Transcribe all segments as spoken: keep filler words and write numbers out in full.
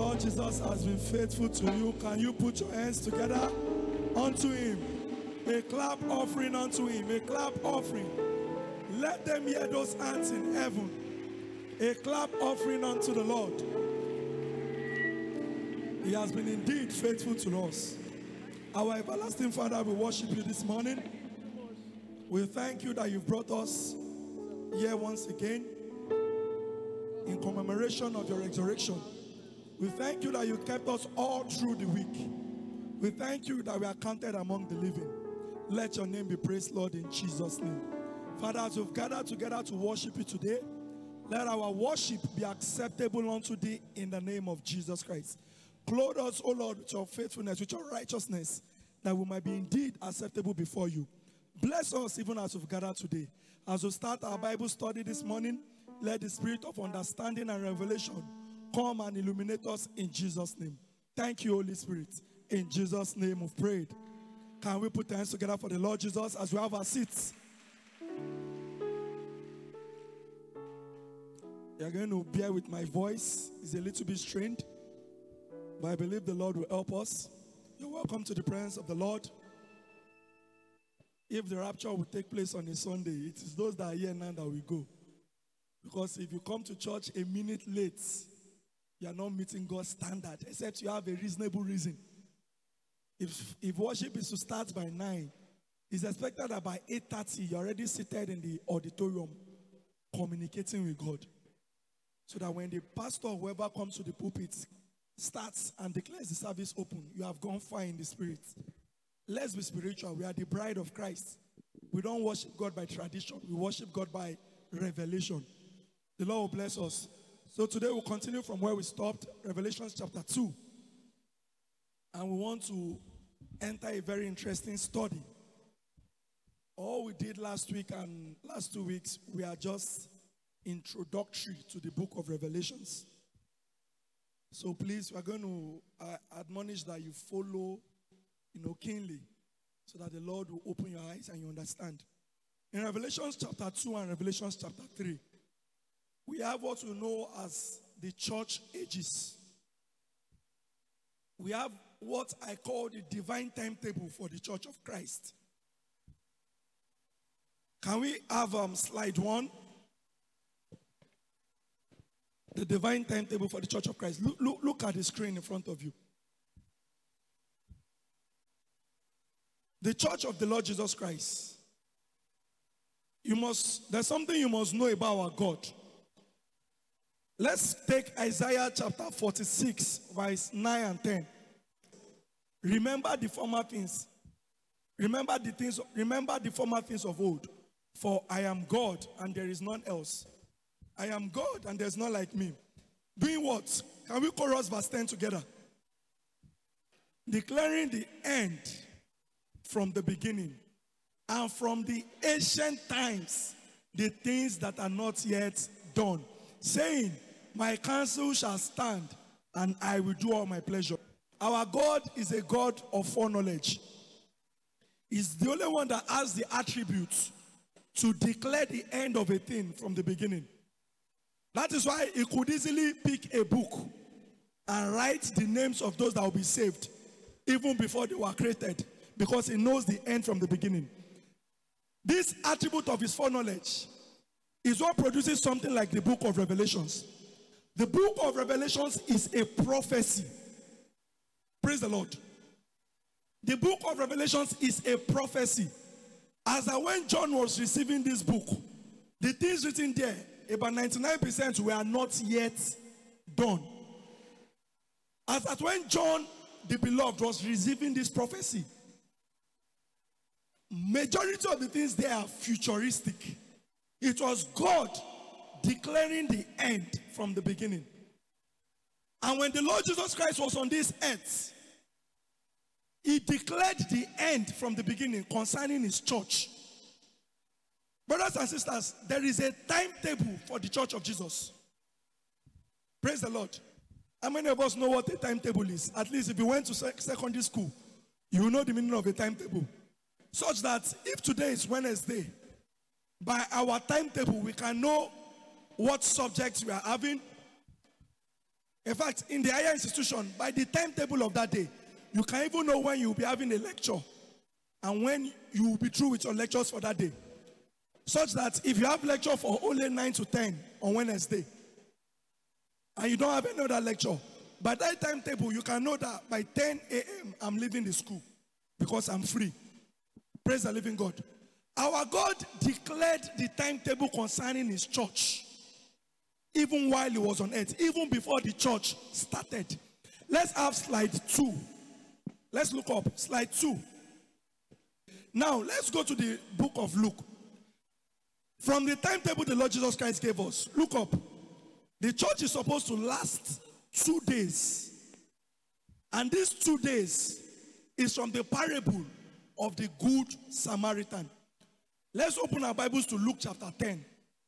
Lord Jesus has been faithful to you. Can you put your hands together unto him? A clap offering unto him. A clap offering. Let them hear those hands in heaven. A clap offering unto the Lord. He has been indeed faithful to us. Our everlasting Father, we worship you this morning. We thank you that you've brought us here once again in commemoration of your resurrection. We thank you that you kept us all through the week. We thank you that we are counted among the living. Let your name be praised, Lord, in Jesus' name. Father, as we've gathered together to worship you today, let our worship be acceptable unto thee in the name of Jesus Christ. Clothe us, O Lord, with your faithfulness, with your righteousness, that we might be indeed acceptable before you. Bless us even as we've gathered today. As we start our Bible study this morning, let the spirit of understanding and revelation come and illuminate us in Jesus' name. Thank you, Holy Spirit. In Jesus' name we've prayed. Can we put our hands together for the Lord Jesus as we have our seats? You're going to bear with my voice. It's a little bit strained, but I believe the Lord will help us. You're welcome to the presence of the Lord. If the rapture will take place on a Sunday, it is those that are here now that will go. Because if you come to church a minute late, you are not meeting God's standard, except you have a reasonable reason. If, if worship is to start by nine, it's expected that by eight thirty, you're already seated in the auditorium communicating with God. So that when the pastor or whoever comes to the pulpit starts and declares the service open, you have gone far in the spirit. Let's be spiritual. We are the bride of Christ. We don't worship God by tradition. We worship God by revelation. The Lord will bless us. So today we'll continue from where we stopped, Revelation chapter two. And we want to enter a very interesting study. All we did last week and last two weeks, we are just introductory to the book of Revelations. So please, we're going to uh, admonish that you follow, you know, keenly, so that the Lord will open your eyes and you understand. In Revelations chapter two and Revelations chapter three, we have what we know as the church ages. We have what I call the divine timetable for the church of Christ. Can we have um, slide one? The divine timetable for the church of Christ. Look, look, look at the screen in front of you. The church of the Lord Jesus Christ. You must, there's something you must know about our God. Let's take Isaiah chapter forty-six, verse nine and ten. Remember the former things. Remember the things, remember the former things of old. For I am God and there is none else. I am God and there's none like me. Doing what? Can we chorus verse ten together? Declaring the end from the beginning and from the ancient times the things that are not yet done. Saying, my counsel shall stand and I will do all my pleasure. Our God is a God of foreknowledge. He's the only one that has the attributes to declare the end of a thing from the beginning. That is why he could easily pick a book and write the names of those that will be saved even before they were created, because he knows the end from the beginning. This attribute of his foreknowledge is what produces something like the book of Revelations. The book of Revelations is a prophecy. Praise the Lord. The book of Revelations is a prophecy. As that when John was receiving this book, the things written there, about ninety-nine percent were not yet done. As that when John, the beloved, was receiving this prophecy, majority of the things there are futuristic. It was God declaring the end from the beginning. And when the Lord Jesus Christ was on this earth, he declared the end from the beginning concerning his church. Brothers and sisters, there is a timetable for the church of Jesus. Praise the Lord. How many of us know what a timetable is? At least if you went to secondary school, you will know the meaning of a timetable. Such that if today is Wednesday, by our timetable, we can know what subjects we are having, In fact, in the higher institution, by the timetable of that day, you can even know when you'll be having a lecture and when you will be through with your lectures for that day. Such that if you have lecture for only nine to ten on Wednesday, and you don't have any other lecture, by that timetable, you can know that by ten a.m. I'm leaving the school because I'm free. Praise the living God. Our God declared the timetable concerning his church, even while he was on earth, even before the church started. Let's have slide two. Let's look up. Slide two. Now, let's go to the book of Luke. From the timetable the Lord Jesus Christ gave us, look up. The church is supposed to last two days. And these two days is from the parable of the Good Samaritan. Let's open our Bibles to Luke chapter ten.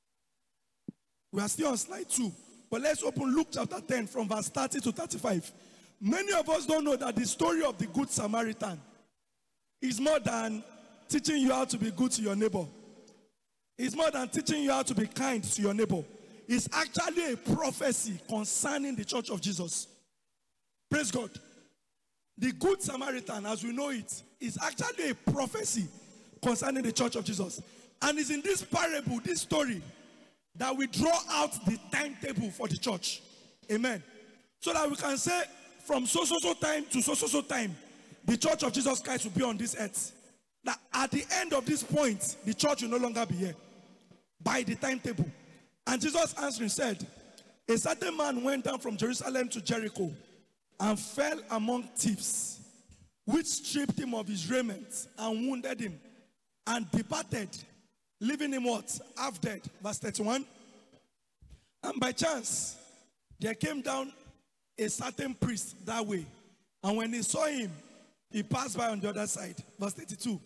We are still on slide two. But let's open Luke chapter ten from verse thirty to thirty-five. Many of us don't know that the story of the Good Samaritan is more than teaching you how to be good to your neighbor. It's more than teaching you how to be kind to your neighbor. It's actually a prophecy concerning the church of Jesus. Praise God. The Good Samaritan, as we know it, is actually a prophecy concerning the church of Jesus. And it's in this parable, this story, that we draw out the timetable for the church. Amen. So that we can say from so so so time to so so so time, the church of Jesus Christ will be on this earth. That at the end of this point, the church will no longer be here. By the timetable. And Jesus answering said, a certain man went down from Jerusalem to Jericho and fell among thieves, which stripped him of his raiment and wounded him and departed, leaving him what? Half dead. Verse thirty-one. And by chance, there came down a certain priest that way. And when he saw him, he passed by on the other side. Verse thirty-two.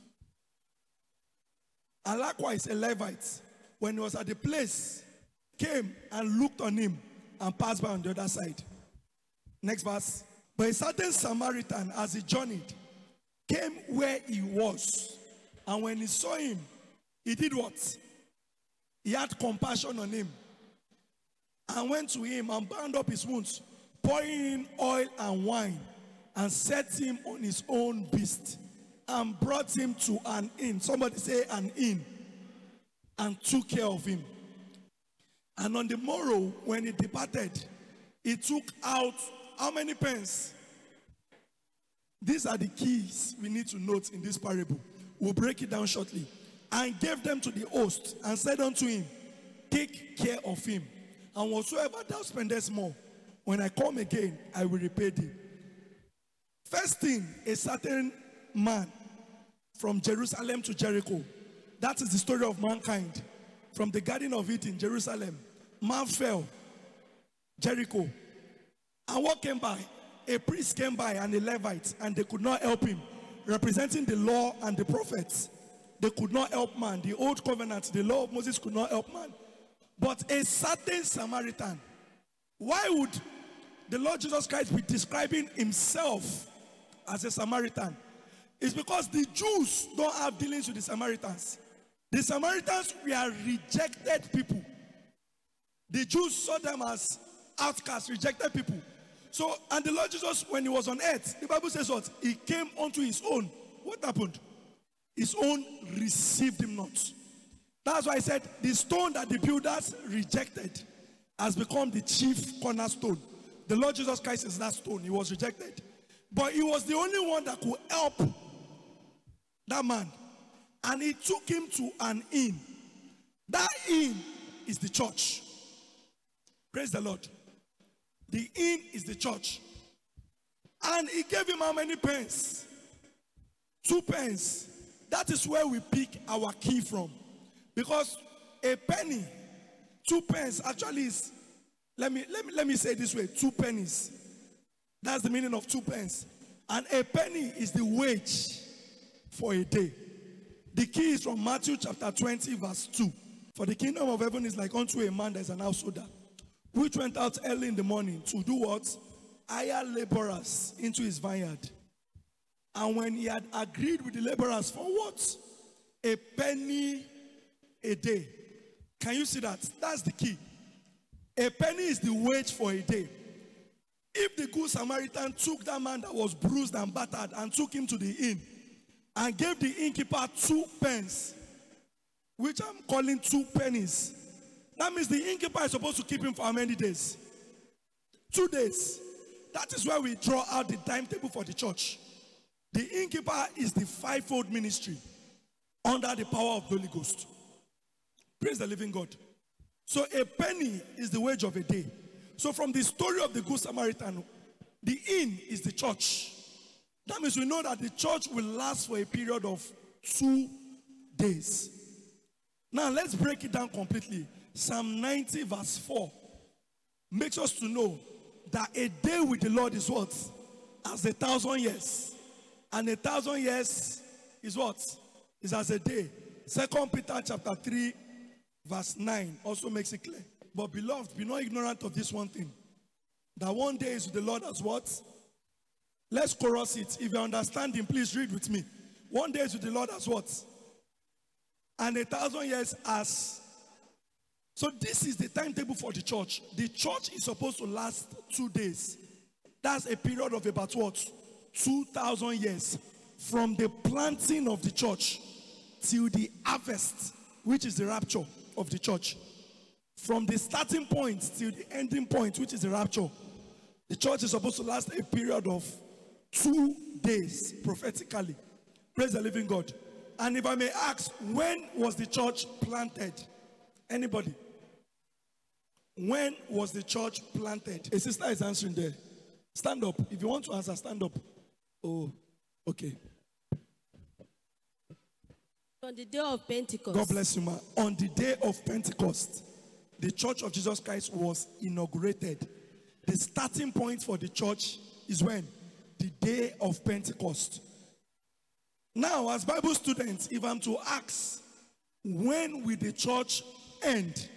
And likewise a Levite, when he was at the place, came and looked on him and passed by on the other side. Next verse. But a certain Samaritan, as he journeyed, came where he was. And when he saw him, he did what? He had compassion on him and went to him and bound up his wounds, pouring in oil and wine, and set him on his own beast and brought him to an inn. Somebody say an inn. And took care of him. And on the morrow, when he departed, he took out how many pence? These are the keys we need to note in this parable. We'll break it down shortly. And gave them to the host and said unto him, take care of him. And whatsoever thou spendest more, when I come again, I will repay thee. First thing, a certain man from Jerusalem to Jericho. That is the story of mankind. From the Garden of Eden, Jerusalem, man fell, Jericho. And what came by? A priest came by and a Levite, and they could not help him, representing the law and the prophets. They could not help man. The old covenant, the law of Moses could not help man. But a certain Samaritan. Why would the Lord Jesus Christ be describing himself as a Samaritan? It's because the Jews don't have dealings with the Samaritans. The Samaritans were rejected people. The Jews saw them as outcasts, rejected people. So, and the Lord Jesus, when he was on earth, the Bible says what? He came unto his own. What happened? His own received him not. That's why I said the stone that the builders rejected has become the chief cornerstone. The Lord Jesus Christ is that stone. He was rejected. But he was the only one that could help that man. And he took him to an inn. That inn is the church. Praise the Lord. The inn is the church. And he gave him how many pence? Two pence. That is where we pick our key from. Because a penny, two pence actually is, let me, let me, let me say it this way, two pennies. That's the meaning of two pence. And a penny is the wage for a day. The key is from Matthew chapter twenty, verse two. For the kingdom of heaven is like unto a man that is an householder, which went out early in the morning to do what? Hire laborers into his vineyard. And when he had agreed with the laborers for what? A penny a day. Can you see that? That's the key. A penny is the wage for a day. If the good Samaritan took that man that was bruised and battered and took him to the inn and gave the innkeeper two pence, which I'm calling two pennies, that means the innkeeper is supposed to keep him for how many days? Two days. That is where we draw out the timetable for the church. The innkeeper is the fivefold ministry under the power of the Holy Ghost. Praise the living God. So a penny is the wage of a day. So from the story of the Good Samaritan, the inn is the church. That means we know that the church will last for a period of two days. Now let's break it down completely. Psalm ninety verse four makes us to know that a day with the Lord is what? As a thousand years. And a thousand years is what? Is as a day. Second Peter chapter three verse nine also makes it clear. But beloved, be not ignorant of this one thing. That one day is with the Lord as what? Let's chorus it. If you understand him, please read with me. One day is with the Lord as what? And a thousand years as. So this is the timetable for the church. The church is supposed to last two days. That's a period of about what? two thousand years. From the planting of the church till the harvest, which is the rapture of the church. From the starting point till the ending point, which is the rapture, the church is supposed to last a period of two days prophetically. Praise the living God. And if I may ask, when was the church planted? Anybody? When was the church planted? A sister is answering there. Stand up. If you want to answer, stand up. Oh, okay. On the day of Pentecost. God bless you, ma. On the day of Pentecost, the Church of Jesus Christ was inaugurated. The starting point for the church is when? The day of Pentecost. Now, as Bible students, if I'm to ask, when will the church end?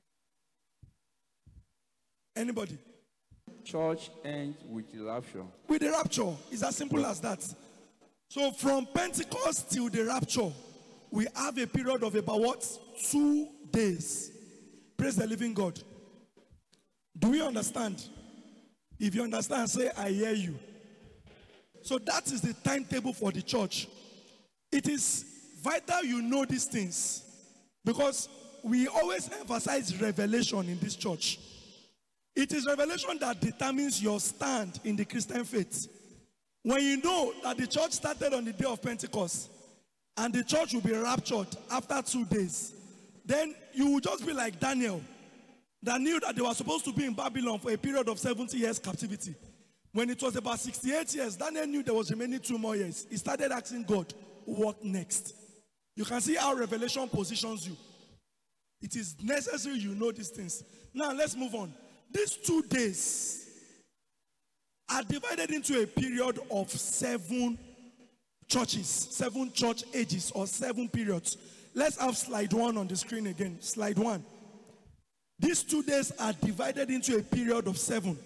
Anybody? Church ends with the rapture. With the rapture. It's as simple as that. So from Pentecost till the rapture, we have a period of about what? Two days. Praise the living God. Do we understand? If you understand, say, I hear you. So that is the timetable for the church. It is vital you know these things, because we always emphasize revelation in this church. It is revelation that determines your stand in the Christian faith. When you know that the church started on the day of Pentecost and the church will be raptured after two days, then you will just be like Daniel, that knew that they were supposed to be in Babylon for a period of seventy years captivity. When it was about sixty-eight years, Daniel knew there was remaining two more years. He started asking God, what next? You can see how revelation positions you. It is necessary you know these things. Now let's move on. These two days are divided into a period of seven churches, seven church ages or seven periods. Let's have slide one on the screen again. Slide one. These two days are divided into a period of seven.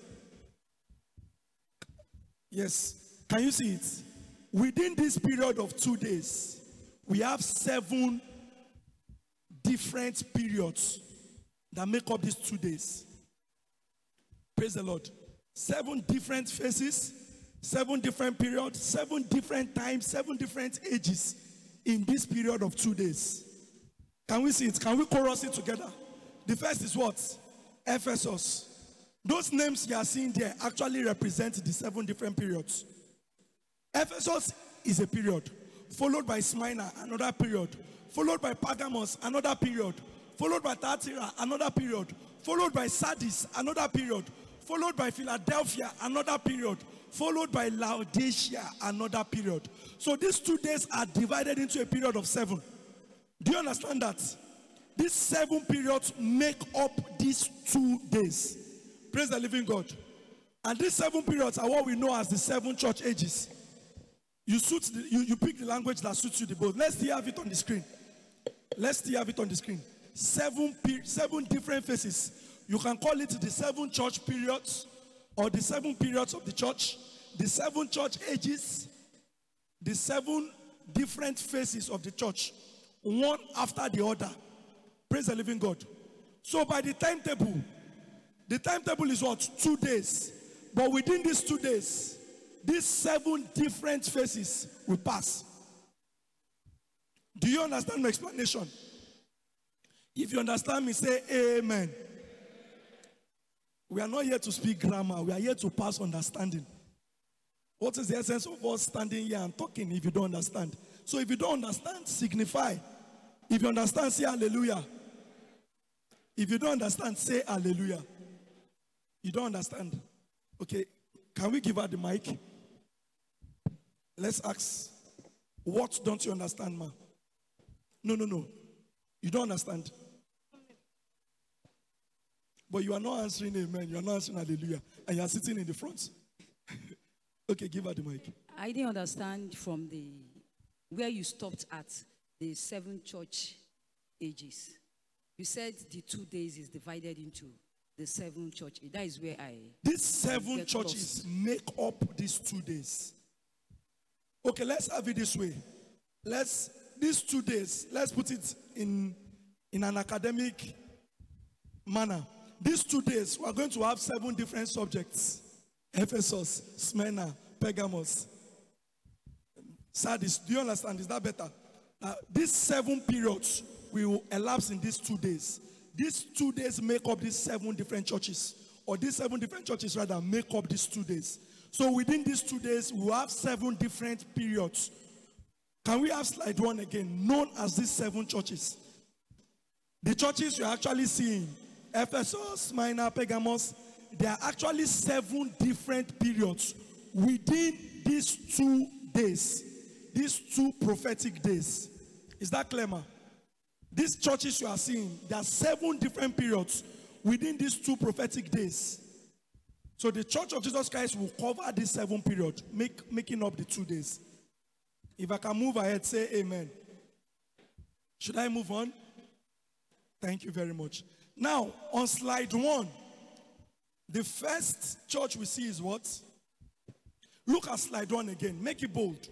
Yes. Can you see it? Within this period of two days, we have seven different periods that make up these two days. Praise the Lord. Seven different phases, seven different periods, seven different times, seven different ages in this period of two days. Can we see it? Can we chorus it together? The first is what? Ephesus. Those names you are seeing there actually represent the seven different periods. Ephesus is a period, followed by Smyrna, another period, followed by Pergamos, another period, followed by Thyatira, another period, followed by Sardis, another period, followed by Philadelphia, another period, followed by Laodicea, another period. So these two days are divided into a period of seven. Do you understand that? These seven periods make up these two days. Praise the living God. And these seven periods are what we know as the seven church ages. You, suit the, you, you pick the language that suits you the most. Let's still have it on the screen. Let's still have it on the screen. Seven, seven different phases. You can call it the seven church periods or the seven periods of the church, the seven church ages, the seven different phases of the church, one after the other. Praise the living God. So by the timetable, the timetable is what? Two days. But within these two days, these seven different phases will pass. Do you understand my explanation? If you understand me, say amen. We are not here to speak grammar. We are here to pass understanding. What is the essence of us standing here and talking if you don't understand? So if you don't understand, signify. If you understand, say hallelujah. If you don't understand, say hallelujah. You don't understand. Okay, can we give her the mic? Let's ask, what don't you understand, ma? No, no, no. You don't understand. But you are not answering amen. You are not answering hallelujah. And you are sitting in the front. Okay, give her the mic. I didn't understand from the where you stopped at the seven church ages. You said the two days is divided into the seven church. That is where I. These seven get churches lost. make up these two days. Okay, let's have it this way. Let's these two days. Let's put it in in an academic manner. These two days, we are going to have seven different subjects: Ephesus, Smyrna, Pergamos, Sardis. Do you understand? Is that better? Uh, these seven periods will elapse in these two days. These two days make up these seven different churches, or these seven different churches rather make up these two days. So within these two days, we will have seven different periods. Can we have slide one again? Known as these seven churches. The churches you're actually seeing, Ephesus, Smyrna, Pergamos, there are actually seven different periods within these two days, these two prophetic days. Is that clear, ma? These churches you are seeing, there are seven different periods within these two prophetic days. So the Church of Jesus Christ will cover this seven period, make, making up the two days. If I can move ahead, say amen. Should I move on? Thank you very much. Now, on slide one, the first church we see is what? Look at slide one again. Make it bold.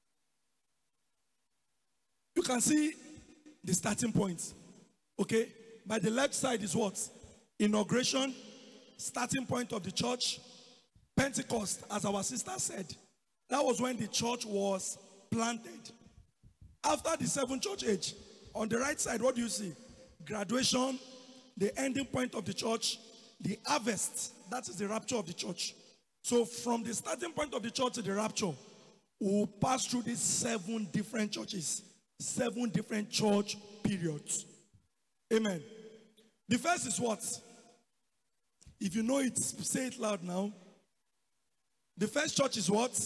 You can see the starting point. Okay? By the left side is what? Inauguration, starting point of the church. Pentecost, as our sister said. That was when the church was planted. After the seven church age, on the right side, what do you see? Graduation, the ending point of the church, the harvest, that is the rapture of the church. So from the starting point of the church to the rapture, we'll pass through these seven different churches, seven different church periods. Amen. The first is what? If you know it, say it loud now. The first church is what?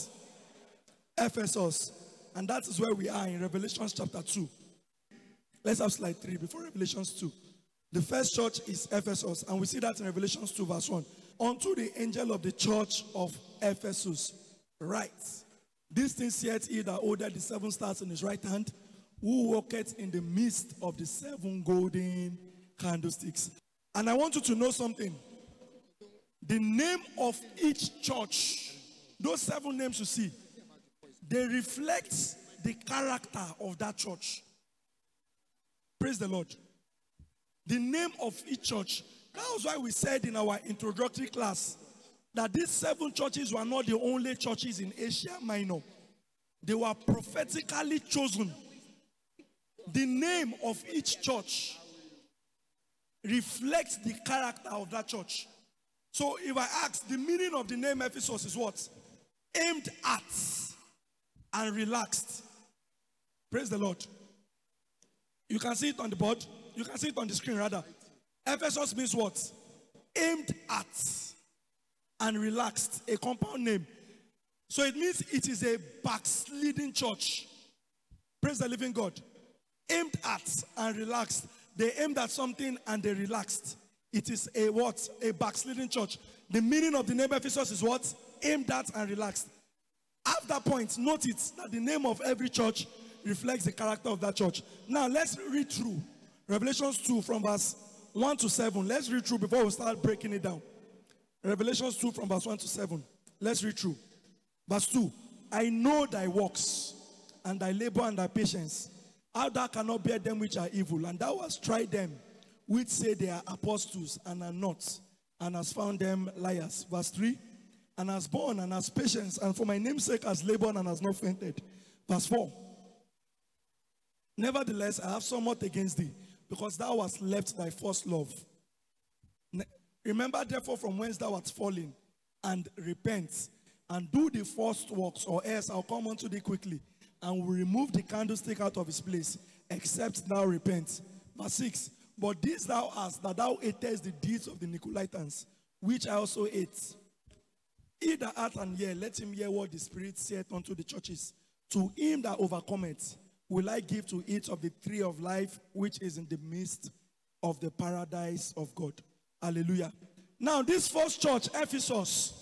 Ephesus. And that is where we are in Revelation chapter two. Let's have slide three before Revelation two. The first church is Ephesus, and we see that in Revelation two verse one. Unto the angel of the church of Ephesus, write, this thing saith he that holdeth the seven stars in his right hand, who walketh in the midst of the seven golden candlesticks. And I want you to know something. The name of each church, those seven names you see, they reflect the character of that church. Praise the Lord. The name of each church. That was why we said in our introductory class that these seven churches were not the only churches in Asia Minor. They were prophetically chosen. The name of each church reflects the character of that church. So if I ask, the meaning of the name Ephesus is what? Aimed at and relaxed. Praise the Lord. You can see it on the board. You can see it on the screen rather. Ephesus means what? Aimed at and relaxed. A compound name. So it means it is a backsliding church. Praise the living God. Aimed at and relaxed. They aimed at something and they relaxed. It is a what? A backsliding church. The meaning of the name Ephesus is what? Aimed at and relaxed. At that point, note it that the name of every church reflects the character of that church. Now let's read through Revelation two from verse one to seven. Let's read through before we start breaking it down. Revelation two from verse one to seven. Let's read through. Verse two. I know thy works, and thy labor and thy patience, how thou cannot bear them which are evil, and thou hast tried them which say they are apostles and are not, and hast found them liars. Verse three. and has borne and has patience, and for my name's sake has labored and has not fainted. Verse four. Nevertheless, I have somewhat against thee, because thou hast left thy first love. Ne- Remember therefore from whence thou art fallen, and repent, and do the first works, or else I'll come unto thee quickly, and will remove the candlestick out of his place, except thou repent. Verse six. But this thou hast, that thou atest the deeds of the Nicolaitans, which I also ate. He that hath an ear, let him hear what the Spirit saith unto the churches. To him that overcometh, will I give to eat of the tree of life, which is in the midst of the paradise of God. Hallelujah. Now, this first church, Ephesus,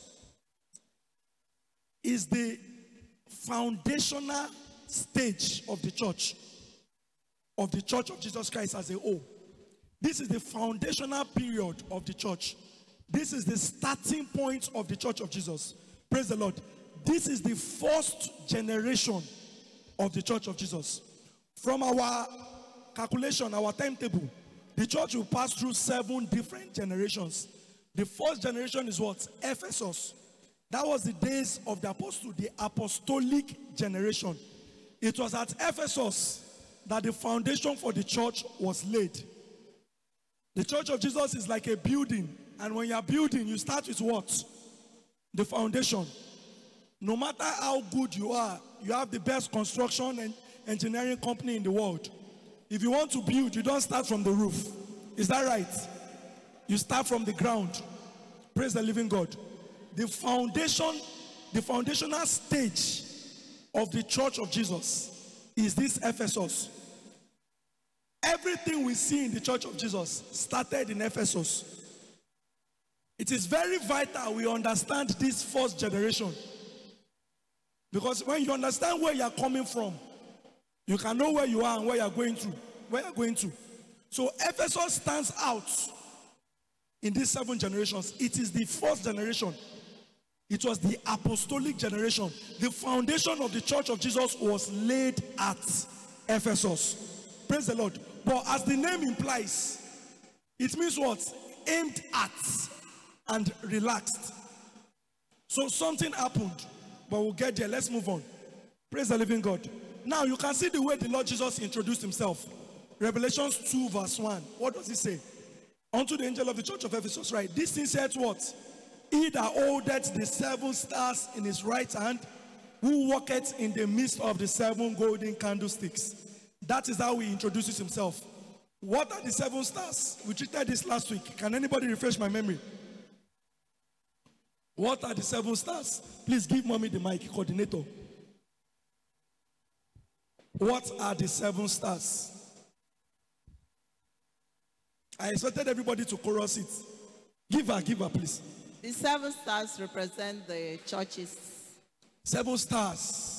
is the foundational stage of the church, of the church of Jesus Christ as a whole. This is the foundational period of the church. This is the starting point of the church of Jesus. Praise the Lord. This is the first generation of the church of Jesus. From our calculation, our timetable, the church will pass through seven different generations. The first generation is what? Ephesus. That was the days of the apostle, the apostolic generation. It was at Ephesus that the foundation for the church was laid. The church of Jesus is like a building, and when you are building, you start with what? The foundation. No matter how good you are, you have the best construction and engineering company in the world. If you want to build, you don't start from the roof. Is that right? You start from the ground. Praise the living God. The foundation, the foundational stage of the church of Jesus is this Ephesus. Everything we see in the church of Jesus started in Ephesus. It is very vital we understand this first generation. Because when you understand where you are coming from, you can know where you are and where you are going to. Where you are going to. So Ephesus stands out in these seven generations. It is the first generation. It was the apostolic generation. The foundation of the church of Jesus was laid at Ephesus. Praise the Lord. But as the name implies, it means what? Aimed at and relaxed. So something happened, but we'll get there. Let's move on. Praise the living God. Now you can see the way the Lord Jesus introduced himself. Revelations two verse one. What does he say? Unto the angel of the church of Ephesus, right? This thing said what? He that holdeth the seven stars in his right hand, who walketh in the midst of the seven golden candlesticks. That is how he introduces himself. What are the seven stars? We treated this last week. Can anybody refresh my memory? What are the seven stars? Please give mommy the mic, coordinator. What are the seven stars? I expected everybody to chorus it. Give her, give her, please. The seven stars represent the churches. Seven stars.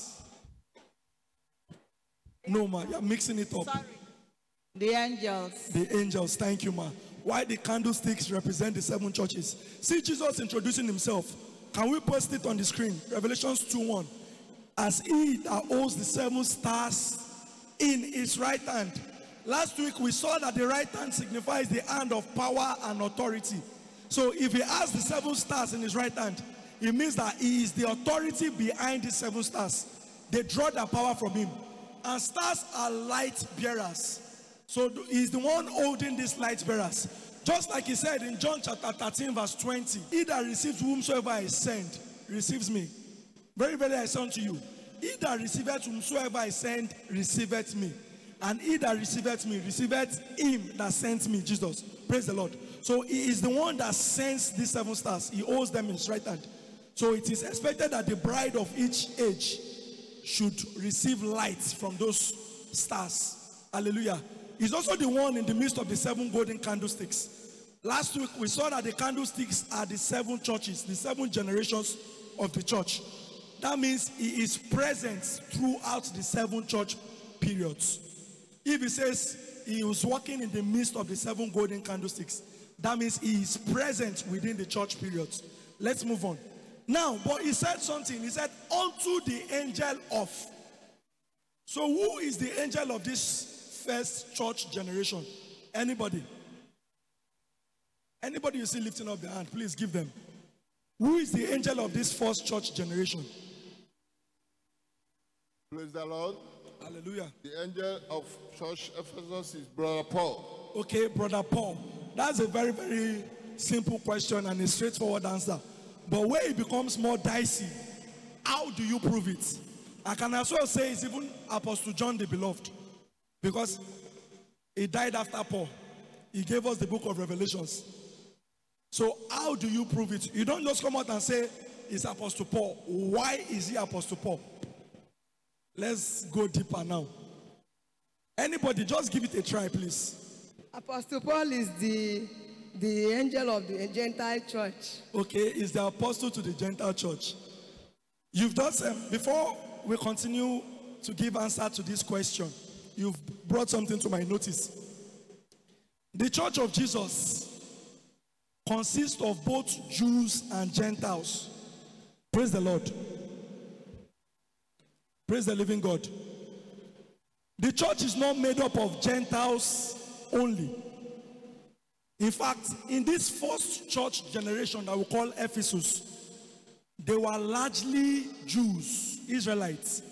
No, ma, you're mixing it up. Sorry. The angels. The angels, thank you, ma. Why the candlesticks represent the seven churches. See Jesus introducing himself. Can we post it on the screen? Revelations two one. As he that holds the seven stars in his right hand. Last week we saw that the right hand signifies the hand of power and authority. So if he has the seven stars in his right hand, it means that he is the authority behind the seven stars. They draw their power from him. And stars are light bearers. So he's the one holding these light bearers. Just like he said in John chapter thirteen verse twenty. He that receives whomsoever I send, receives me. Very, very I say unto you. He that receiveth whomsoever I send, receiveth me. And he that receiveth me, receiveth him that sent me, Jesus. Praise the Lord. So he is the one that sends these seven stars. He holds them in his right hand. So it is expected that the bride of each age should receive light from those stars. Hallelujah. He's also the one in the midst of the seven golden candlesticks. Last week we saw that the candlesticks are the seven churches, the seven generations of the church. That means he is present throughout the seven church periods. If he says he was walking in the midst of the seven golden candlesticks, that means he is present within the church periods. Let's move on. Now, but he said something. He said, unto the angel of. So who is the angel of this first church generation? Anybody? Anybody you see lifting up their hand, please give them. Who is the angel of this first church generation? Praise the Lord. Hallelujah. The angel of church Ephesus is Brother Paul. Okay, Brother Paul. That's a very, very simple question and a straightforward answer. But where it becomes more dicey, how do you prove it? I can as well say it's even Apostle John the Beloved. Because he died after Paul. He gave us the book of Revelations. So how do you prove it? You don't just come out and say it's Apostle Paul. Why is he Apostle Paul? Let's go deeper now. Anybody, just give it a try, please. Apostle Paul is the the angel of the Gentile church. Okay, is the apostle to the Gentile church. You've done some, before we continue to give answer to this question, you've brought something to my notice. The church of Jesus consists of both Jews and Gentiles. Praise the Lord. Praise the living God. The church is not made up of Gentiles only. In fact, in this first church generation that we call Ephesus, they were largely Jews, Israelites.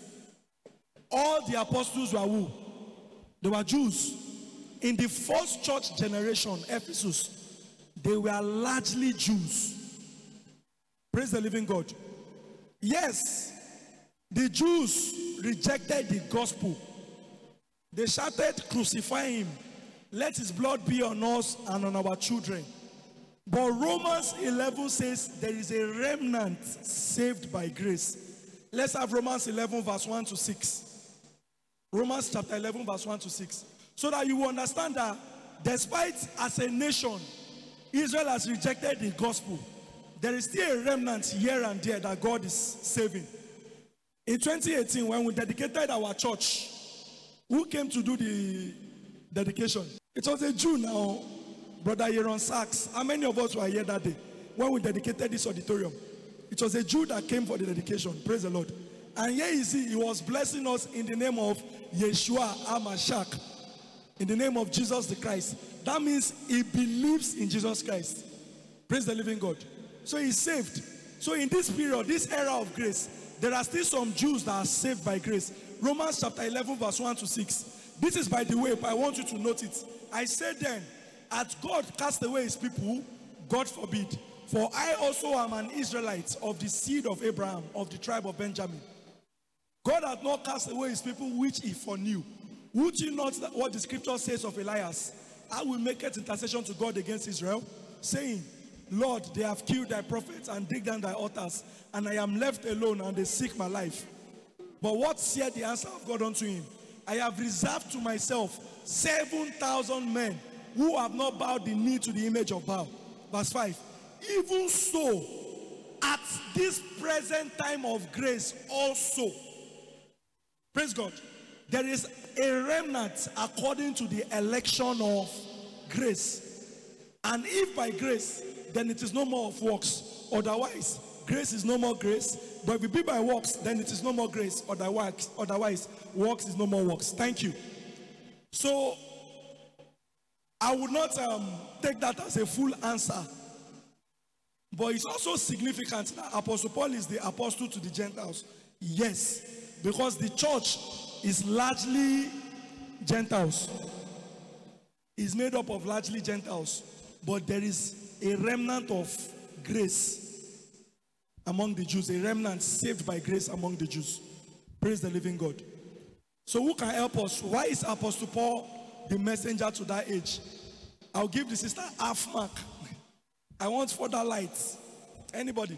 All the apostles were who? They were Jews. In the first church generation, Ephesus, they were largely Jews. Praise the living God. Yes, the Jews rejected the gospel. They shouted, "Crucify him. Let his blood be on us and on our children." But Romans eleven says there is a remnant saved by grace. Let's have Romans eleven verse one to six. Romans chapter eleven verse one to six. So that you will understand that despite as a nation, Israel has rejected the gospel, there is still a remnant here and there that God is saving. In twenty eighteen, when we dedicated our church, who came to do the dedication? It was a Jew now, Brother Aaron Sachs. How many of us were here that day when we dedicated this auditorium? It was a Jew that came for the dedication. Praise the Lord. And here you see, he was blessing us in the name of Yeshua HaMashiach, in the name of Jesus the Christ. That means he believes in Jesus Christ. Praise the living God. So he's saved. So in this period, this era of grace, there are still some Jews that are saved by grace. Romans chapter eleven verse one to six. This is by the way, but I want you to note it. I said then, as God cast away his people, God forbid. For I also am an Israelite of the seed of Abraham, of the tribe of Benjamin. God hath not cast away his people which he foreknew. Would you not what the scripture says of Elias? I will make it intercession to God against Israel, saying, Lord, they have killed thy prophets and dig down thy altars, and I am left alone, and they seek my life. But what said the answer of God unto him? I have reserved to myself seven thousand men who have not bowed the knee to the image of Baal. Verse five. Even so, at this present time of grace also, praise God, there is a remnant according to the election of grace. And if by grace, then it is no more of works. Otherwise, grace is no more grace. But if it be by works, then it is no more grace. Otherwise, otherwise, works is no more works. Thank you. So, I would not um, take that as a full answer. But it's also significant that Apostle Paul is the apostle to the Gentiles. Yes, because the church is largely Gentiles. It's made up of largely Gentiles. But there is a remnant of grace among the Jews. A remnant saved by grace among the Jews. Praise the living God. So who can help us? Why is Apostle Paul the messenger to that age? I'll give the sister half mark. I want further lights. Anybody?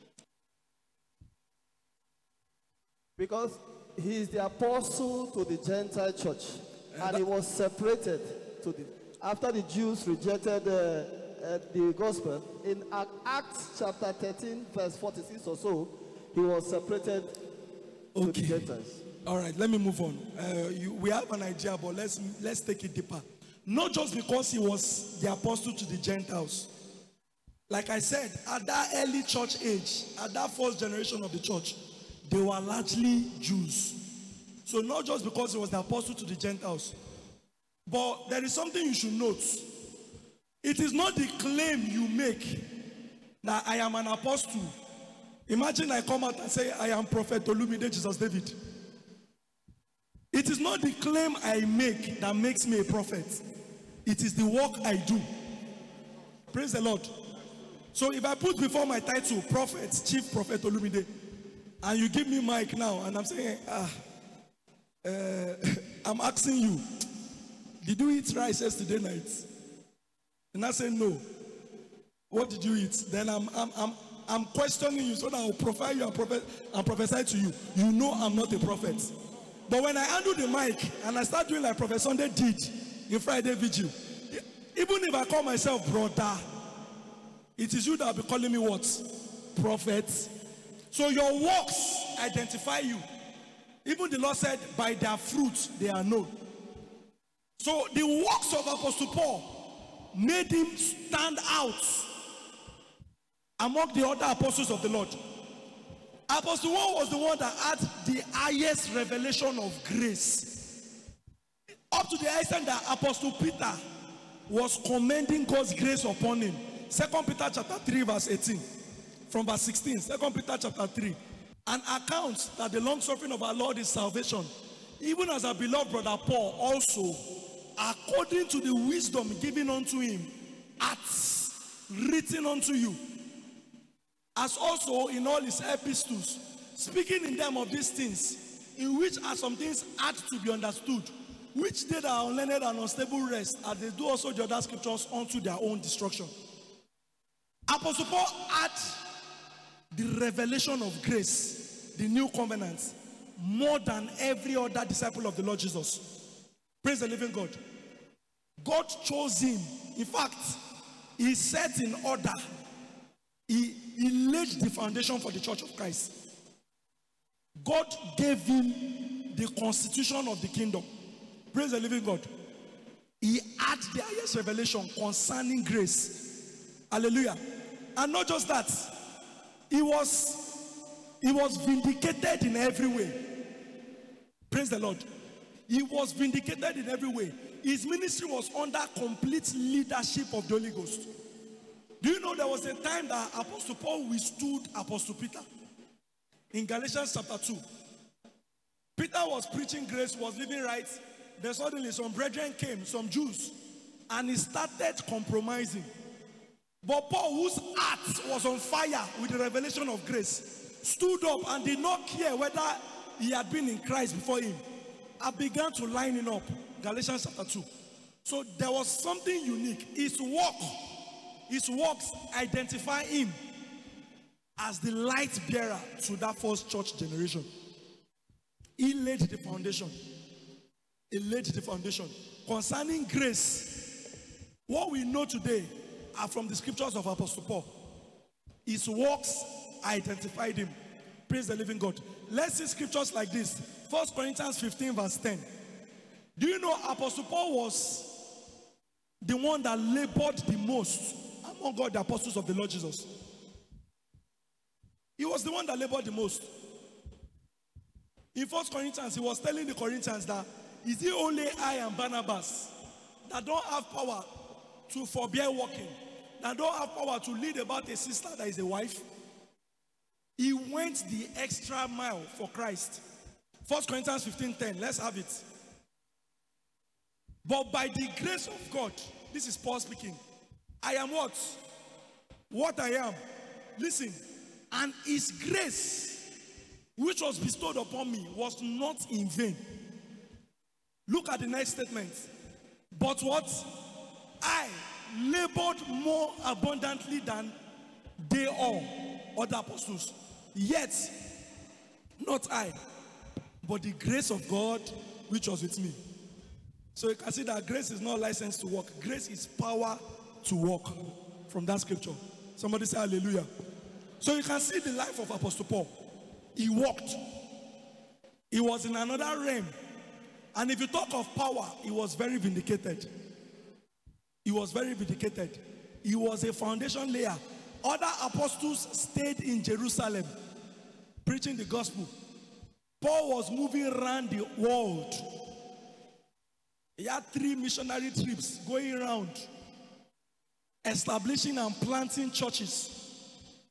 Because he is the apostle to the Gentile church, uh, and he was separated to the after the Jews rejected uh, uh, the gospel. In Acts chapter thirteen, verse forty-six or so, he was separated okay. to the Gentiles. All right, let me move on. Uh, you, we have an idea, but let's let's take it deeper. Not just because he was the apostle to the Gentiles. Like I said, at that early church age, at that first generation of the church, they were largely Jews. So not just because he was the apostle to the Gentiles. But there is something you should note. It is not the claim you make that I am an apostle. Imagine I come out and say, I am Prophet Olumide Jesus David. It is not the claim I make that makes me a prophet. It is the work I do. Praise the Lord. So if I put before my title, Prophet, Chief Prophet Olumide, and you give me mic now, and I'm saying, ah, uh, I'm asking you, did you eat rice yesterday night? And I say, no. What did you eat? Then I'm, I'm, I'm, I'm questioning you so that I'll profile you and, prophet, and prophesy to you. You know I'm not a prophet. But when I handle the mic and I start doing like Prophet Sunday did in Friday Vigil, even if I call myself brother, it is you that will be calling me what? Prophet. So your works identify you. Even the Lord said, by their fruits they are known. So the works of Apostle Paul made him stand out among the other apostles of the Lord. Apostle Paul was the one that had the highest revelation of grace. Up to the extent that Apostle Peter was commending God's grace upon him. Second Peter chapter three verse eighteen. From verse sixteen. Second Peter chapter three. An account that the long suffering of our Lord is salvation. Even as our beloved brother Paul also, according to the wisdom given unto him, hath written unto you, as also in all his epistles, speaking in them of these things, in which are some things hard to be understood, which they that are unlearned and unstable rest, as they do also the other scriptures unto their own destruction. Apostle Paul had the revelation of grace, the new covenant, more than every other disciple of the Lord Jesus. Praise the living God. God chose him. In fact, he set in order. He, he laid the foundation for the church of Christ. God gave him the constitution of the kingdom. Praise the living God. He had the highest revelation concerning grace. Hallelujah. And not just that, he was, he was vindicated in every way. Praise the Lord. He was vindicated in every way. His ministry was under complete leadership of the Holy Ghost. Do you know there was a time that Apostle Paul withstood Apostle Peter? In Galatians chapter two. Peter was preaching grace, was living right. Then suddenly some brethren came, some Jews, and he started compromising. But Paul, whose heart was on fire with the revelation of grace, stood up and did not care whether he had been in Christ before him. I began to line it up. Galatians chapter two. So there was something unique. His work, his works identify him as the light bearer to that first church generation. He laid the foundation. He laid the foundation. Concerning grace, what we know today are from the scriptures of Apostle Paul. His works identified him. Praise the living God. Let's see scriptures like this. First Corinthians fifteen verse ten. Do you know Apostle Paul was the one that labored the most among God, the apostles of the Lord Jesus? He was the one that labored the most. In First Corinthians, he was telling the Corinthians that is it only I and Barnabas that don't have power to forbear working, that don't have power to lead about a sister that is a wife? He went the extra mile for Christ. First Corinthians fifteen ten, let's have it. But by the grace of God, this is Paul speaking, I am what? What I am. Listen, and his grace, which was bestowed upon me, was not in vain. Look at the next statement. But what? I labored more abundantly than they all, other apostles. Yet, not I, but the grace of God which was with me. So you can see that grace is not license to walk. Grace is power to walk. From that scripture. Somebody say hallelujah. So you can see the life of Apostle Paul. He walked. He was in another realm. And if you talk of power, he was very vindicated. He was very vindicated. He was a foundation layer. Other apostles stayed in Jerusalem preaching the gospel. Paul was moving around the world. He had three missionary trips going around, establishing and planting churches.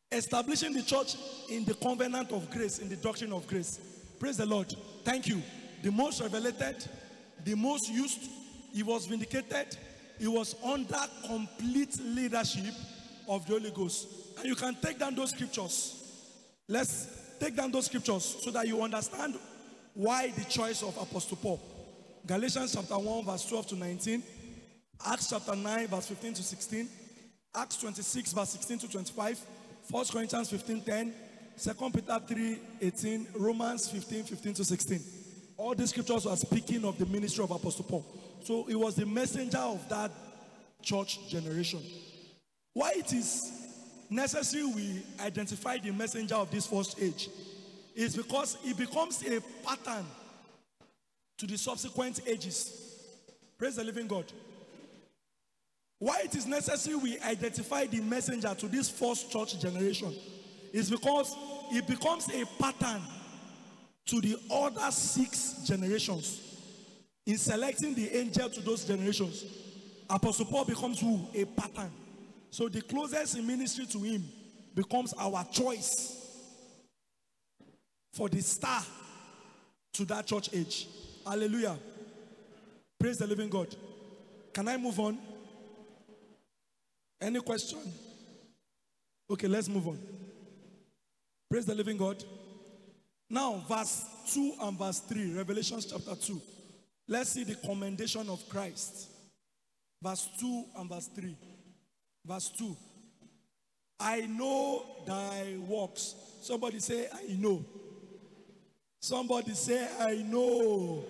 establishing the church in the covenant of grace, in the doctrine of grace. Praise the Lord. Thank you. The most revelated, the most used, he was vindicated, he was under complete leadership of the Holy Ghost. And you can take down those scriptures. Let's take down those scriptures so that you understand why the choice of Apostle Paul. Galatians chapter one, verse twelve to nineteen. Acts chapter nine, verse fifteen to sixteen. Acts twenty-six, verse sixteen to twenty-five. First Corinthians fifteen, ten. Second Peter three, eighteen. Romans fifteen, fifteen to sixteen. All these scriptures are speaking of the ministry of Apostle Paul. So he was the messenger of that church generation. Why it is necessary we identify the messenger of this first age is because it becomes a pattern to the subsequent ages. Praise the living God. Why it is necessary we identify the messenger to this first church generation is because it becomes a pattern to the other six generations. In selecting the angel to those generations, Apostle Paul becomes who? A pattern. So the closest in ministry to him becomes our choice for the star to that church age. Hallelujah. Praise the living God. Can I move on? Any question? Okay, let's move on. Praise the living God. Now, verse two and verse three, Revelation chapter two. Let's see the commendation of Christ. Verse two and verse three. Verse two. I know thy works. Somebody say, I know. Somebody say, I know.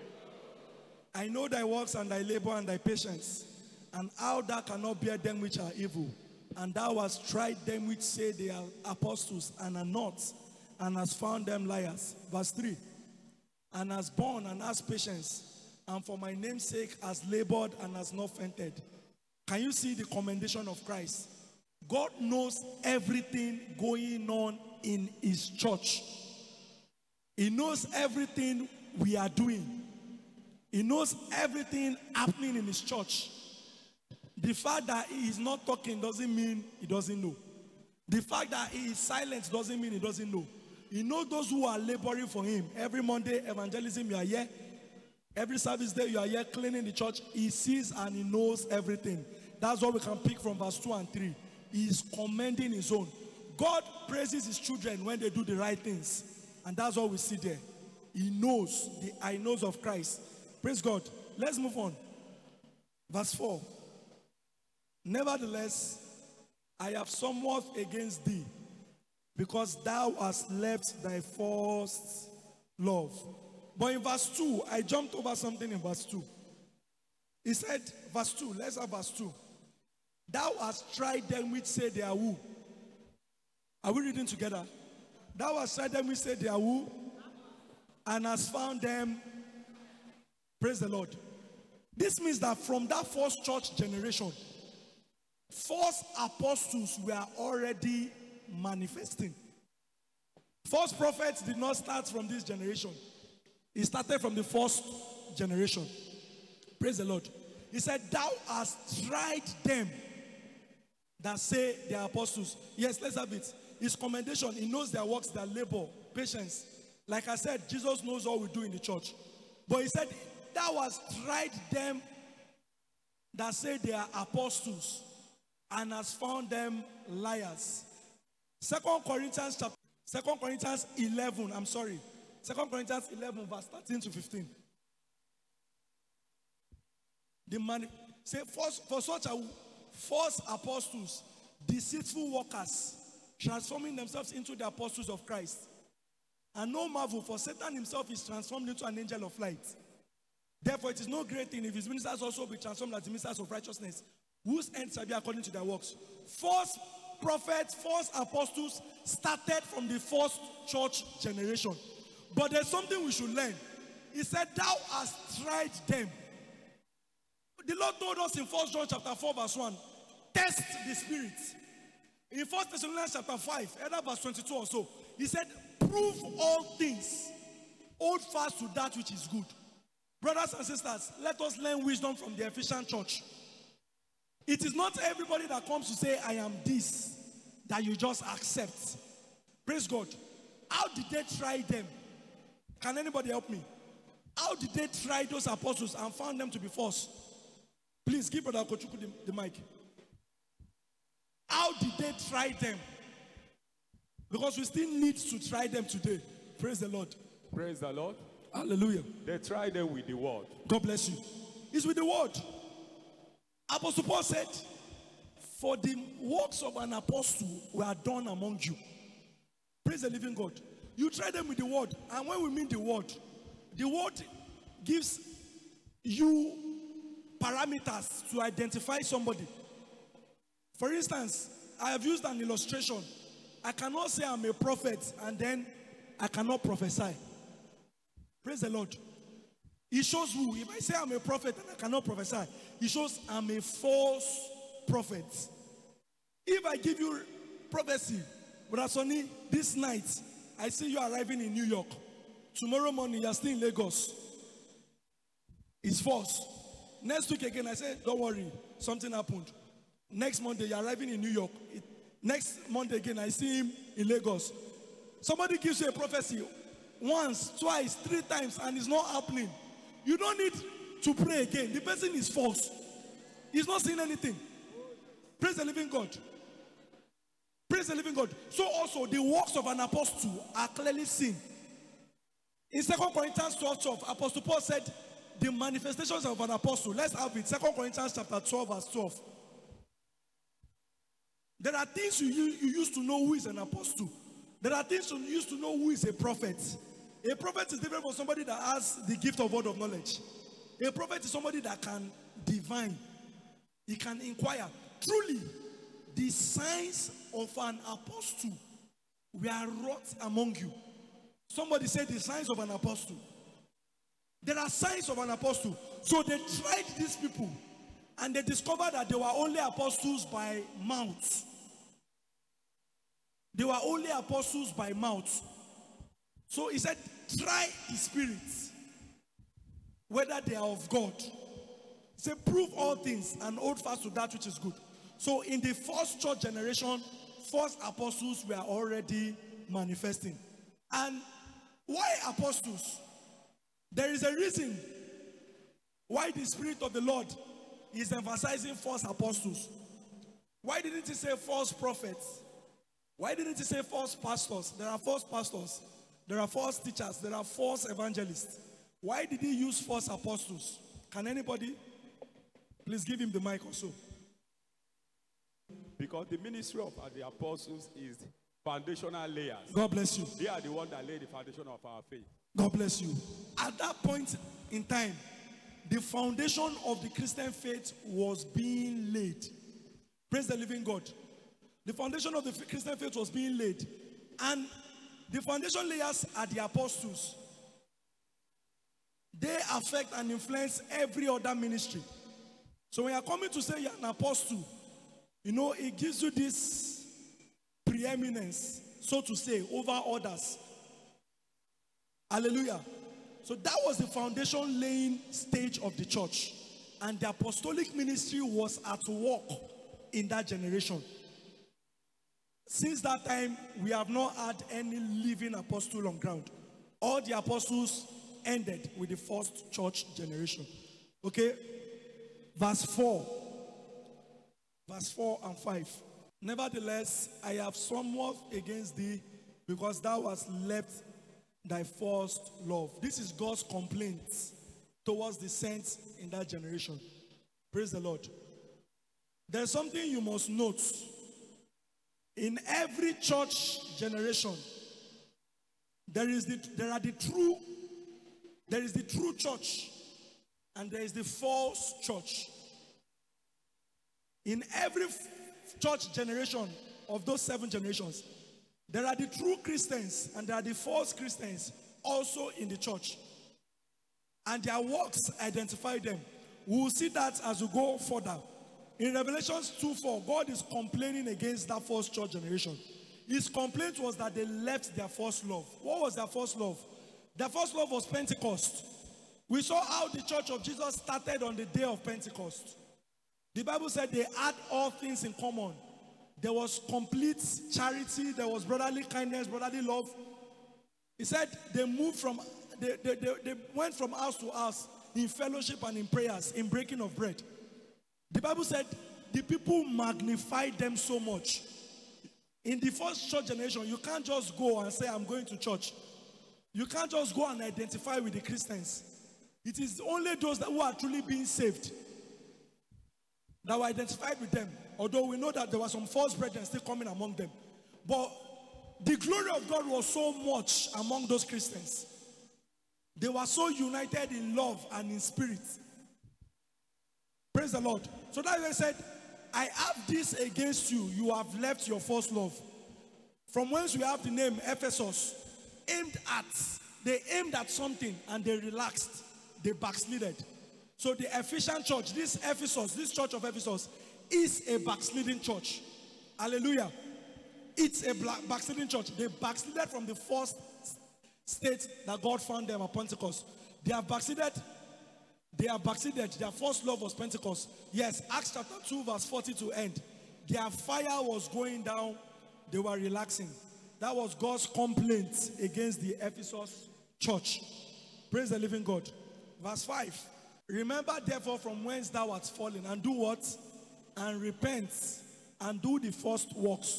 I know thy works and thy labor and thy patience, and how thou cannot bear them which are evil. And thou hast tried them which say they are apostles and are not, and hast found them liars. Verse three. And has borne and has patience, and for my name's sake has labored and has not fainted. Can you see the commendation of Christ? God knows everything going on in his church. He knows everything we are doing. He knows everything happening in his church. The fact that he is not talking doesn't mean he doesn't know. The fact that he is silent doesn't mean he doesn't know. He knows those who are laboring for him. Every Monday, evangelism, you are here. Every service day, you are here cleaning the church. He sees and he knows everything. That's what we can pick from verse two and three. He is commending his own. God praises his children when they do the right things. And that's what we see there. He knows, the I knows of Christ. Praise God. Let's move on. Verse four. Nevertheless, I have somewhat against thee, because thou hast left thy first love. But in verse two, I jumped over something in verse two. He said, verse two, let's have verse two. Thou hast tried them which say they are who? Are we reading together? Thou hast tried them which say they are who? And hast found them. Praise the Lord. This means that from that first church generation, false apostles were already manifesting. False prophets did not start from this generation. It started from the first generation. Praise the Lord. He said, thou hast tried them that say they are apostles. Yes, let's have it. His commendation, he knows their works, their labor, patience. Like I said, Jesus knows all we do in the church. But he said, thou hast tried them that say they are apostles, and has found them liars. Second Corinthians chapter, Second Corinthians eleven, I'm sorry. Second Corinthians eleven, verse thirteen to fifteen. The man say, for, for such are false apostles, deceitful workers, transforming themselves into the apostles of Christ. And no marvel, for Satan himself is transformed into an angel of light. Therefore, it is no great thing if his ministers also be transformed as the ministers of righteousness, whose ends shall be according to their works. False prophets, false apostles started from the first church generation. But there's something we should learn. He said, thou hast tried them. The Lord told us in First John chapter four, verse one, test the spirit. In First Thessalonians chapter five, either verse twenty-two or so, he said, prove all things. Hold fast to that which is good. Brothers and sisters, let us learn wisdom from the Ephesian church. It is not everybody that comes to say, I am this. that you just accept. Praise God. How did they try them? Can anybody help me? How did they try those apostles and found them to be false? Please give Brother Kochuku the, the mic. How did they try them? Because we still need to try them today. Praise the Lord. Praise the Lord. Hallelujah. They tried them with the word. God bless you. It's with the word. Apostle Paul said, for the works of an apostle were done among you. Praise the living God. You try them with the word. And when we mean the word, the word gives you parameters to identify somebody. For instance, I have used an illustration. I cannot say I'm a prophet and then I cannot prophesy. Praise the Lord. It shows who. If I say I'm a prophet and I cannot prophesy, it shows I'm a false prophet. If I give you prophecy, Brother Sonny, this night, I see you arriving in New York. Tomorrow morning, you're still in Lagos. It's false. Next week again, I say, don't worry, something happened. Next Monday, you're arriving in New York. It, next Monday again, I see him in Lagos. Somebody gives you a prophecy once, twice, three times, and it's not happening. You don't need to pray again. The person is false. He's not saying anything. Praise the living God. Praise the living God. So also, the works of an apostle are clearly seen. In Second Corinthians twelve, twelve, Apostle Paul said, the manifestations of an apostle. Let's have it. Second Corinthians chapter twelve, verse twelve. There are things you, you, you used to know who is an apostle. There are things you used to know who is a prophet. A prophet is different from somebody that has the gift of word of knowledge. A prophet is somebody that can divine. He can inquire. Truly, the signs of an apostle were wrought among you. Somebody said the signs of an apostle. There are signs of an apostle. So they tried these people and they discovered that they were only apostles by mouth. They were only apostles by mouth. So he said, try the spirits, whether they are of God. He said, prove all things and hold fast to that which is good. So in the first church generation, false apostles were already manifesting. And why apostles? There is a reason why the Spirit of the Lord is emphasizing false apostles. Why didn't he say false prophets? Why didn't he say false pastors? There are false pastors. There are false teachers. There are false evangelists. Why did he use false apostles? Can anybody please give him the mic also? Because the ministry of the apostles is foundational layers. God bless you. They are the ones that lay the foundation of our faith. God bless you. At that point in time, the foundation of the Christian faith was being laid. Praise the living God. The foundation of the Christian faith was being laid. And the foundation layers are the apostles. They affect and influence every other ministry. So when you're coming to say you're an apostle, you know, it gives you this preeminence, so to say, over others. Hallelujah. So that was the foundation laying stage of the church. And the apostolic ministry was at work in that generation. Since that time, we have not had any living apostle on ground. All the apostles ended with the first church generation. Okay? Verse four. Verse four and five. Nevertheless, I have somewhat against thee, because thou hast left thy first love. This is God's complaint towards the saints in that generation. Praise the Lord. There's something you must note. In every church generation, there is the there are the true, there is the true church, and there is the false church. In every church generation of those seven generations, there are the true Christians and there are the false Christians also in the church. And their works identify them. We will see that as we go further. In Revelation two four, God is complaining against that first church generation. His complaint was that they left their first love. What was their first love? Their first love was Pentecost. We saw how the church of Jesus started on the day of Pentecost. The Bible said they had all things in common. there was complete charity, there was brotherly kindness, brotherly love. He said they moved from, they, they, they, they went from house to house in fellowship and in prayers, in breaking of bread. The Bible said the people magnified them so much. In the first church generation, you can't just go and say, I'm going to church. You can't just go and identify with the Christians. It is only those that who are truly being saved that were identified with them. Although we know that there were some false brethren still coming among them. But the glory of God was so much among those Christians. They were so united in love and in spirit. Praise the Lord. So that's why I said, I have this against you. You have left your first love. From whence we have the name Ephesus. Aimed at, they aimed at something and they relaxed. They backslided. So the Ephesian church, this Ephesus, this church of Ephesus, is a backsliding church. Hallelujah. It's a backsliding church. They backslided from the first state that God found them at Pentecost. They have backslided. They have backslided. Their first love was Pentecost. Yes, Acts chapter two, verse forty to end. Their fire was going down. They were relaxing. That was God's complaint against the Ephesus church. Praise the living God. Verse five. Remember therefore from whence thou art fallen, and do what? And repent, and do the first works.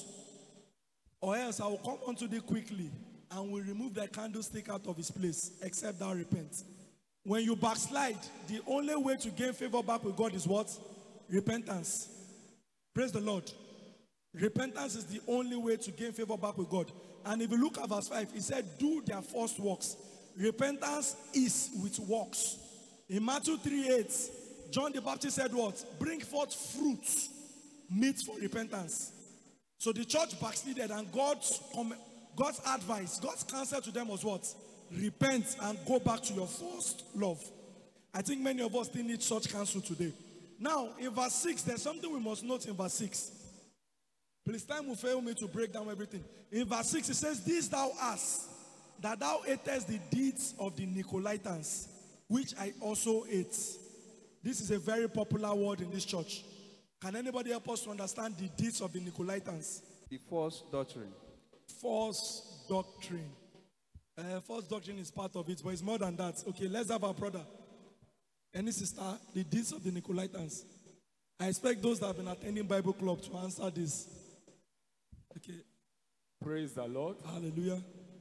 Or else I will come unto thee quickly, and will remove thy candlestick out of his place, except thou repent. When you backslide, the only way to gain favor back with God is what? Repentance. Praise the Lord. Repentance is the only way to gain favor back with God. And if you look at verse five, he said, do their first works. Repentance is with works. In Matthew three eight, John the Baptist said what? Bring forth fruits, meet for repentance. So the church backslided, and God's, God's advice, God's counsel to them was what? Repent and go back to your first love. I think many of us still need such counsel today. Now, in verse six, there's something we must note in verse six. Please, time will fail me to break down everything. In verse six, it says, this thou hast, that thou atest the deeds of the Nicolaitans, which I also ate. This is a very popular word in this church. Can anybody help us to understand the deeds of the Nicolaitans? The false doctrine. False doctrine. Uh, false doctrine is part of it, but it's more than that. Okay, let's have our brother. Any sister, the deeds of the Nicolaitans. I expect those that have been attending Bible club to answer this. Okay. Praise the Lord. Hallelujah.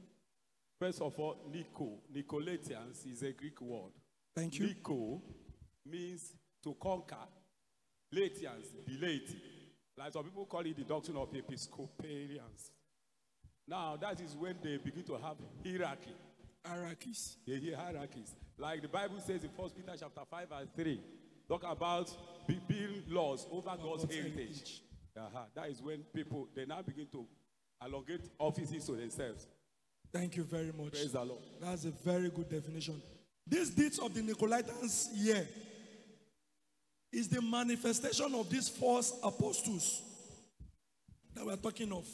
First of all, Nico. Nicolaitans is a Greek word. Thank you. Nico means to conquer. Laitians, be laity. Like some people call it the doctrine of Episcopalians. Now, that is when they begin to have hierarchy. Hierarchies. They hear hierarchies. Like the Bible says in First Peter chapter five and three, talk about building laws over God's heritage. heritage. Uh-huh. That is when people, they now begin to allocate offices to themselves. Thank you very much. Praise the Lord. That's a very good definition. These deeds of the Nicolaitans here is the manifestation of these false apostles that we're talking of.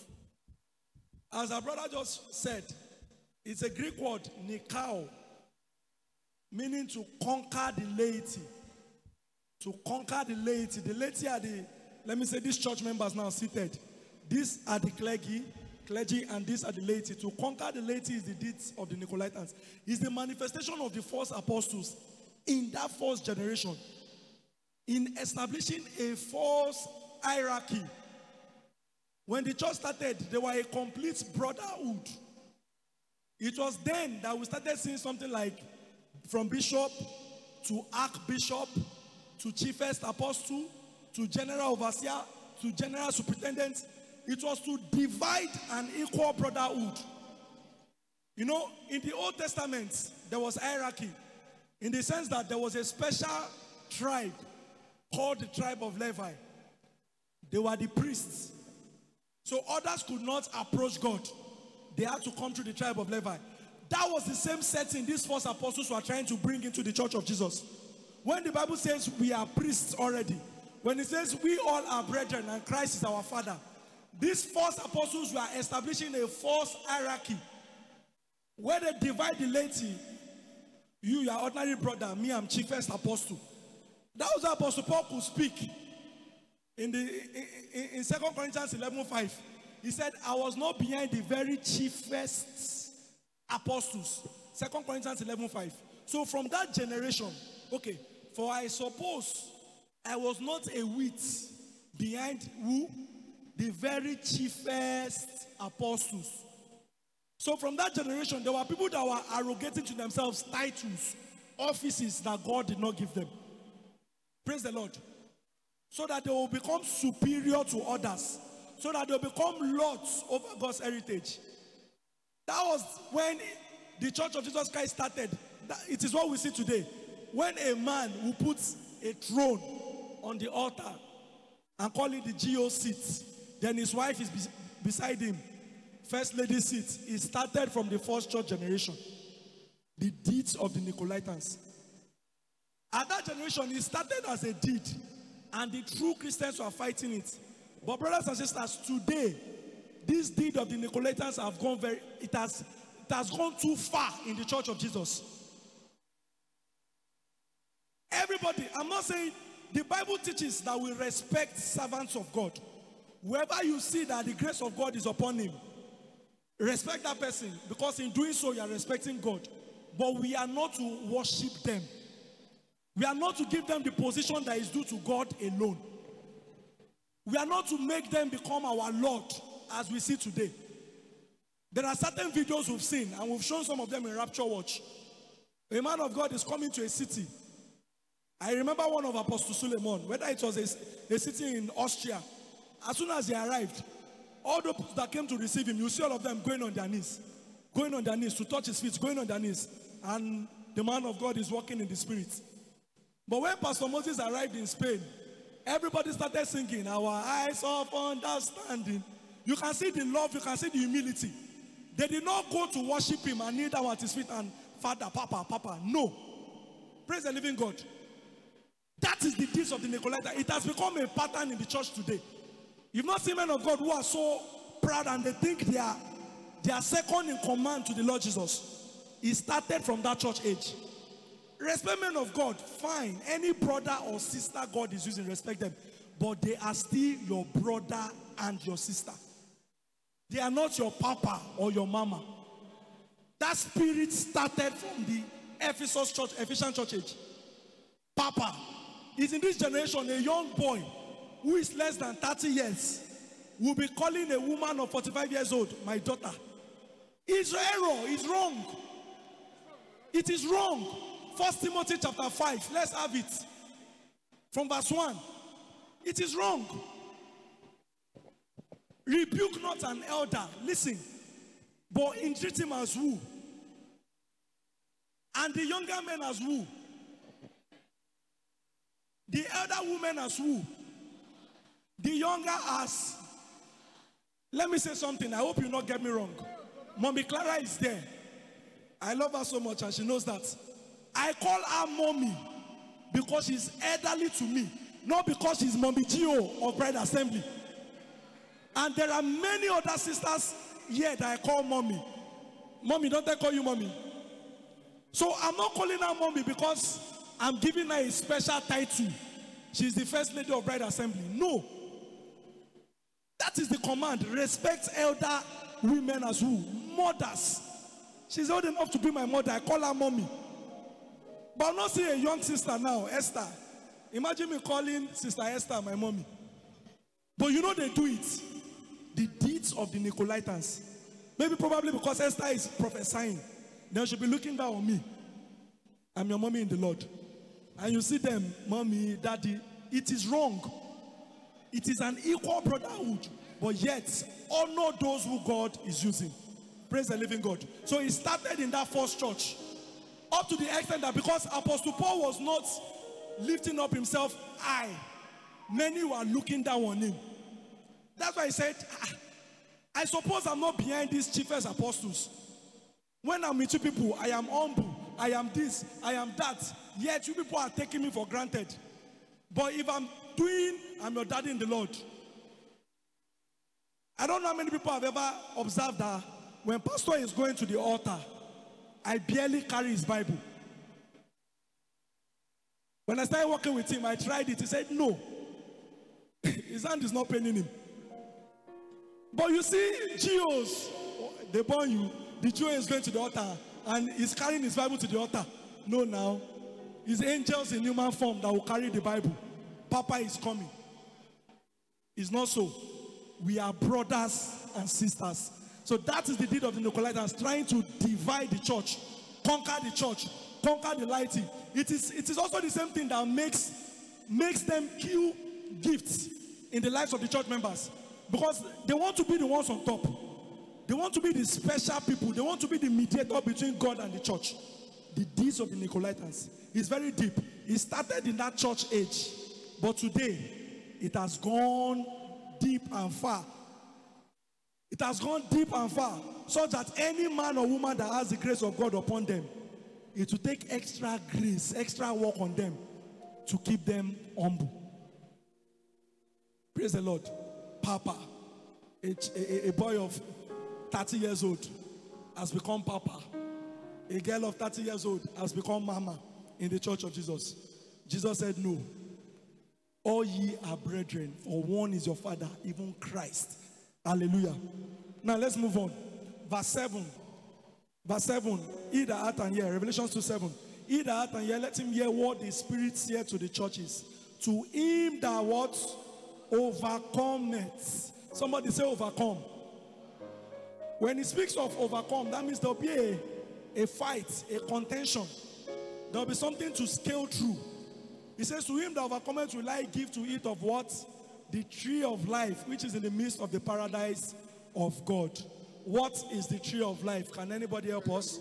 As our brother just said, it's a Greek word, nikao, meaning to conquer the laity. To conquer the laity. The laity are the, let me say, these church members now seated. These are the clergy, clergy, and these are the laity. To conquer the laity is the deeds of the Nicolaitans. It's the manifestation of the false apostles in that first generation, in establishing a false hierarchy. When the church started, they were a complete brotherhood. It was then that we started seeing something like from bishop to archbishop to chiefest apostle to general overseer to general superintendent. It was to divide an equal brotherhood. You know, in the Old Testament, there was hierarchy in the sense that there was a special tribe called the tribe of Levi. They were the priests. So others could not approach God. They had to come through the tribe of Levi. That was the same setting these false apostles were trying to bring into the church of Jesus. When the Bible says we are priests already, when it says we all are brethren and Christ is our Father, these false apostles were establishing a false hierarchy where they divide the laity. You, your ordinary brother, me, I'm chiefest apostle. That was how Apostle Paul could speak. In the in, in, in Second Corinthians eleven five, he said, I was not behind the very chiefest apostles. Second Corinthians eleven five. So from that generation, okay, for I suppose I was not a whit behind who? The very chiefest apostles. So from that generation, there were people that were arrogating to themselves titles, offices that God did not give them. Praise the Lord. So that they will become superior to others. So that they will become lords over God's heritage. That was when the Church of Jesus Christ started. It is what we see today. When a man who puts a throne on the altar and call it the G O seat, then his wife is be- beside him. First lady seat. It started from the first church generation. The deeds of the Nicolaitans. At that generation, it started as a deed. And the true Christians were fighting it. But brothers and sisters, today, this deed of the Nicolaitans have gone very, it has, it has gone too far in the Church of Jesus. Everybody, I'm not saying, the Bible teaches that we respect servants of God. Wherever you see that the grace of God is upon him, respect that person, because in doing so you are respecting God. But we are not to worship them. We are not to give them the position that is due to God alone. We are not to make them become our Lord as we see today. There are certain videos we've seen, and we've shown some of them in Rapture Watch. A man of God is coming to a city. I remember one of Apostle Suleiman, whether it was a, a city in Austria. As soon as he arrived, all those that came to receive him, you see all of them going on their knees. Going on their knees to touch his feet, going on their knees. And the man of God is walking in the spirit. But when Pastor Moses arrived in Spain, everybody started singing, our eyes of understanding. You can see the love, you can see the humility. They did not go to worship him and kneel down at his feet and Father, Papa, Papa. No. Praise the living God. That is the deeds of the Nicolaitans. It has become a pattern in the church today. You've not seen men of God who are so proud and they think they are, they are second in command to the Lord Jesus. It started from that church age. Respect men of God, fine. Any brother or sister God is using, respect them. But they are still your brother and your sister. They are not your papa or your mama. That spirit started from the Ephesus church, Ephesian church age. Papa is in this generation a young boy who is less than thirty years will be calling a woman of forty-five years old my daughter. It's error, it's wrong. It is wrong. First Timothy chapter five, let's have it. From verse one. It is wrong. Rebuke not an elder, listen, but entreat him as who? And the younger men as who? The elder women as who? The younger as. Let me say something. I hope you not get me wrong. Mommy Clara is there. I love her so much and she knows that. I call her mommy because she's elderly to me, not because she's Mommy Gio of Bride Assembly. And there are many other sisters here that I call mommy. Mommy, don't I call you mommy? So I'm not calling her mommy because I'm giving her a special title. She's the first lady of Bride Assembly. No. That is the command. Respect elder women as who? Mothers. She's old enough to be my mother. I call her mommy. But I'm not seeing a young sister now, Esther. Imagine me calling Sister Esther my mommy. But you know they do it. The deeds of the Nicolaitans. Maybe probably because Esther is prophesying. They should be looking down on me. I'm your mommy in the Lord. And you see them, mommy, daddy. It is wrong. It is an equal brotherhood. But yet, honor those who God is using. Praise the living God. So it started in that first church. Up to the extent that because Apostle Paul was not lifting up himself high, many were looking down on him. That's why he said, I suppose I'm not behind these chiefest apostles. When I'm with you people, I am humble. I am this, I am that. Yet you people are taking me for granted. But if I'm doing, I'm your daddy in the Lord. I don't know how many people have ever observed that when pastor is going to the altar, I barely carry his Bible. When I started working with him, I tried it. He said, no. His hand is not paining him. But you see, G Os, they born you, the G O is going to the altar and he's carrying his Bible to the altar. No, now. It's angels in human form that will carry the Bible. Papa is coming. It's not so. We are brothers and sisters. So that is the deed of the Nicolaitans, trying to divide the church, conquer the church, conquer the laity. It is, it is also the same thing that makes, makes them kill gifts in the lives of the church members. Because they want to be the ones on top. They want to be the special people. They want to be the mediator between God and the church. The deeds of the Nicolaitans is very deep. It started in that church age. But today, it has gone deep and far. It has gone deep and far, so that any man or woman that has the grace of God upon them, it will take extra grace, extra work on them to keep them humble. Praise the Lord. Papa, a, a, a boy of thirty years old has become Papa. A girl of thirty years old has become Mama in the church of Jesus. Jesus said, no. All ye are brethren, for one is your Father, even Christ. Hallelujah. Now let's move on. Verse seven. Verse seven. He that hath an ear. Revelation two seven. He that hath an ear, let him hear what the Spirit saith to the churches. To him that what? Overcometh. Somebody say overcome. When he speaks of overcome, that means there'll be a, a fight, a contention. There'll be something to scale through. He says, to him that overcometh will I give to eat of what? The tree of life, which is in the midst of the paradise of God. What is the tree of life? Can anybody help us?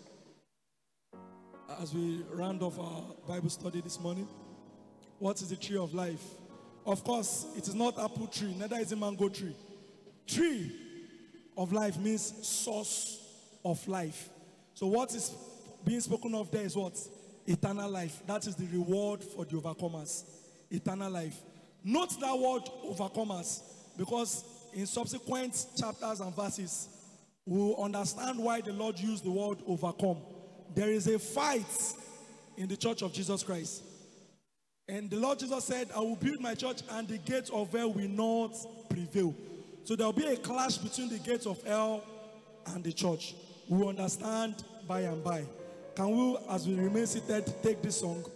As we round off our Bible study this morning, what is the tree of life? Of course, it is not apple tree, neither is it mango tree. Tree of life means source of life. So what is being spoken of there is what? Eternal life. That is the reward for the overcomers. Eternal life. Note that word overcomers, because in subsequent chapters and verses, we will understand why the Lord used the word overcome. There is a fight in the church of Jesus Christ. And the Lord Jesus said, I will build my church and the gates of hell will not prevail. So there will be a clash between the gates of hell and the church. We will understand by and by. Can we, as we remain seated, take this song?